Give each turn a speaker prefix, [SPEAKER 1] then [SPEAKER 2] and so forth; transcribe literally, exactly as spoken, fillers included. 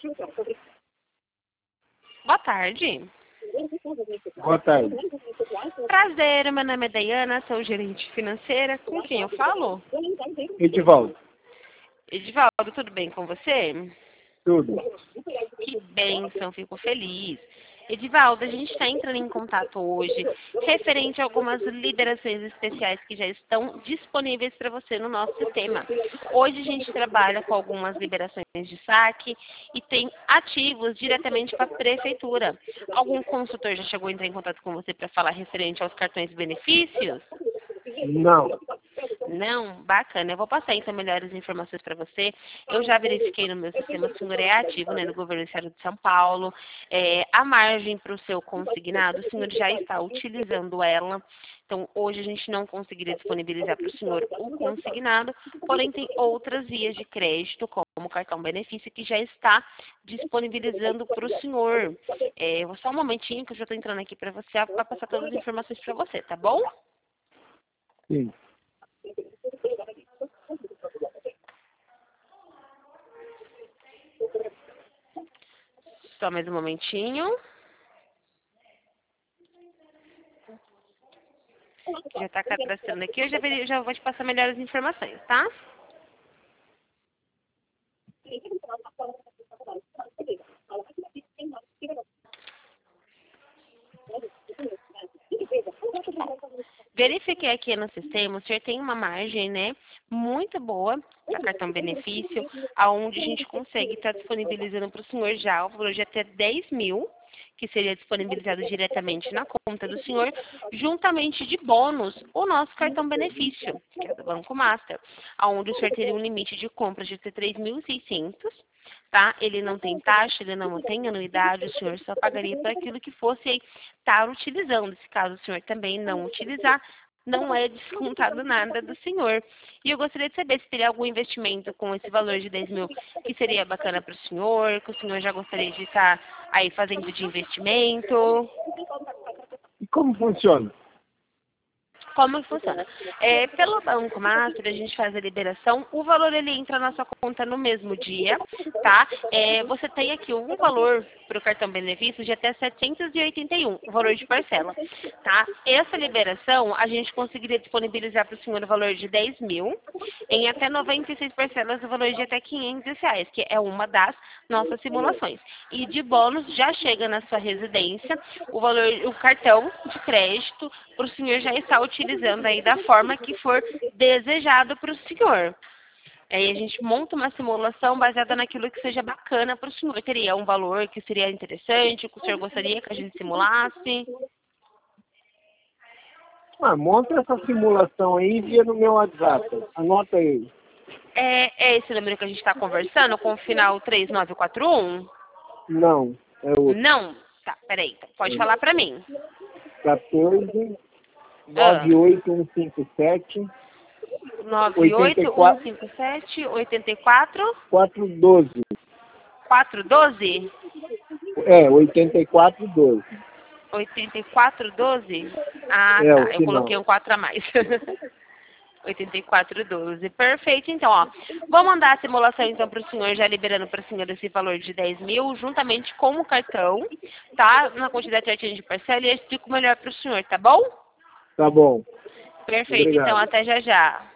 [SPEAKER 1] Boa tarde.
[SPEAKER 2] Boa tarde.
[SPEAKER 1] Prazer, meu nome é Dayana, sou gerente financeira. Com quem eu falo?
[SPEAKER 2] Edivaldo.
[SPEAKER 1] Edivaldo, tudo bem com você?
[SPEAKER 2] Tudo.
[SPEAKER 1] Que bênção, fico feliz. Edivaldo, a gente está entrando em contato hoje referente a algumas liberações especiais que já estão disponíveis para você no nosso sistema. Hoje a gente trabalha com algumas liberações de saque e tem ativos diretamente para a prefeitura. Algum consultor já chegou a entrar em contato com você para falar referente aos cartões benefícios?
[SPEAKER 2] Não.
[SPEAKER 1] Não? Bacana. Eu vou passar então melhores informações para você. Eu já verifiquei no meu sistema, o senhor é ativo, né, no governo do estado de São Paulo. É, a margem para o seu consignado, o senhor já está utilizando ela. Então, hoje a gente não conseguiria disponibilizar para o senhor o consignado, porém tem outras vias de crédito, como o cartão benefício, que já está disponibilizando para o senhor. É, vou só um momentinho que eu já estou entrando aqui para você, para passar todas as informações para você, tá bom?
[SPEAKER 2] Sim.
[SPEAKER 1] Só mais um momentinho. Já está cadastrando aqui, eu já, veri- já vou te passar melhores informações, tá? Verifiquei aqui no sistema, o senhor tem uma margem, né, muito boa para cartão benefício, aonde a gente consegue estar disponibilizando para o senhor já o valor de até dez mil, que seria disponibilizado diretamente na conta do senhor, juntamente de bônus, o nosso cartão benefício, que é do Banco Master, aonde o senhor teria um limite de compra de até três mil e seiscentos, tá? Ele não tem taxa, ele não tem anuidade, o senhor só pagaria por aquilo que fosse estar utilizando. Se caso o senhor também não utilizar, não é descontado nada do senhor. E eu gostaria de saber se teria algum investimento com esse valor de dez mil que seria bacana para o senhor, que o senhor já gostaria de estar aí fazendo de investimento.
[SPEAKER 2] E como funciona?
[SPEAKER 1] Como que funciona? É, pelo Banco Master, a gente faz a liberação, o valor ele entra na sua conta no mesmo dia, tá? É, você tem aqui um valor para o cartão benefício de até setecentos e oitenta e um, o valor de parcela, tá? Essa liberação, a gente conseguiria disponibilizar para o senhor o valor de dez mil, em até noventa e seis parcelas, o valor de até quinhentos reais, que é uma das nossas simulações. E de bônus, já chega na sua residência o valor, o cartão de crédito, para o senhor já estar utilizando aí da forma que for desejado para o senhor. Aí a gente monta uma simulação baseada naquilo que seja bacana para o senhor. Teria um valor que seria interessante, que o senhor gostaria que a gente simulasse?
[SPEAKER 2] Ah, monta essa simulação aí e envia no meu WhatsApp. Anota aí.
[SPEAKER 1] É, é esse número que a gente está conversando, com o final três nove quatro um?
[SPEAKER 2] Não, é outro.
[SPEAKER 1] Não? Tá, peraí. Então, pode falar para mim.
[SPEAKER 2] quatorze,
[SPEAKER 1] Ah,
[SPEAKER 2] nove oito um cinco sete,
[SPEAKER 1] nove
[SPEAKER 2] oitenta
[SPEAKER 1] oito
[SPEAKER 2] e
[SPEAKER 1] um
[SPEAKER 2] quatro,
[SPEAKER 1] cinco sete oito quatro
[SPEAKER 2] quatro doze.
[SPEAKER 1] quatro um dois?
[SPEAKER 2] É, oitenta e quatro doze.
[SPEAKER 1] oitenta e quatro doze? Ah,
[SPEAKER 2] É o
[SPEAKER 1] tá. Eu
[SPEAKER 2] final.
[SPEAKER 1] coloquei um quatro a mais. oitenta e quatro doze. Perfeito, então, ó. Vou mandar a simulação, então, para o senhor, já liberando para o senhor esse valor de dez mil, juntamente com o cartão, tá? Na quantidade certinha de parcela, e eu explico melhor para o senhor, tá bom?
[SPEAKER 2] Tá bom.
[SPEAKER 1] Perfeito, então,
[SPEAKER 2] Obrigado.
[SPEAKER 1] até já já.